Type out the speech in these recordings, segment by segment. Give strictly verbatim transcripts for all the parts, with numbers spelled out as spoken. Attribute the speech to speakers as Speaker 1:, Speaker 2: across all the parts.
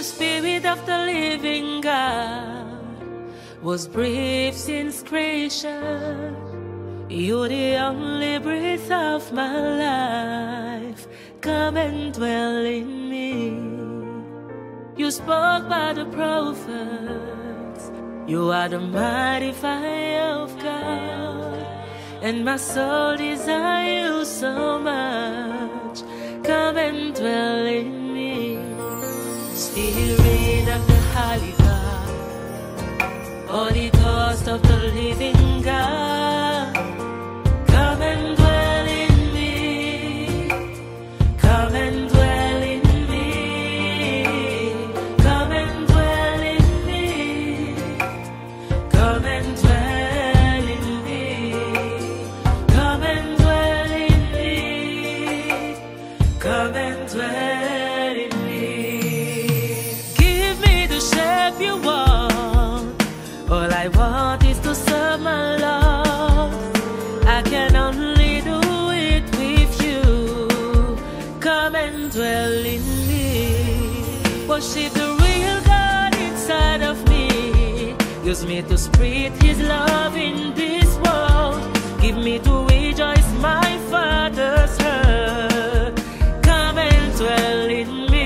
Speaker 1: the Spirit of the living God was breathed since creation. You're the only breath of my life. Come and dwell in me. You spoke by the prophets. You are the mighty fire of God, and my soul desires you so much. Come and dwell in me. Spirit of the Holy God, Holy Ghost of the living God, come and dwell in me. Come and dwell in me. Come and dwell in me. Come and dwell in me. Come and dwell in me. Come and dwell in me. Give me the shape you want. All I want is to serve my Lord. I can only do it with you. Come and dwell in me. Worship the real God inside of me. Use me to spread His love in this world. Give me to rejoice my Father's heart. Come and dwell in me.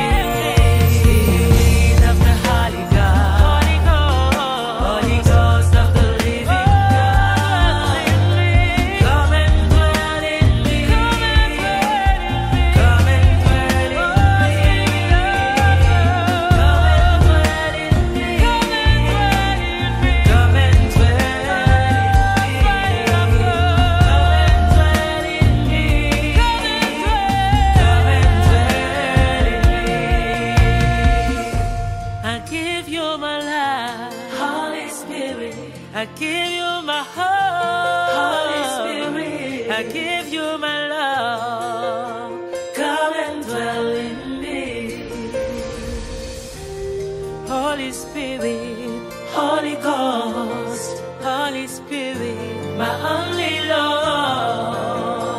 Speaker 1: Spirit of the Holy God, Holy Ghost, Holy Ghost of the living God, come and dwell in me. Come and dwell in me. Come and dwell in me. Come and dwell in me. Come and dwell in me. Come and dwell in me. I give you my life, Holy Spirit. I give you my heart, Holy Spirit. I give you my love. Come and dwell in me. Holy Spirit, Holy Ghost, Holy Spirit, my only Lord.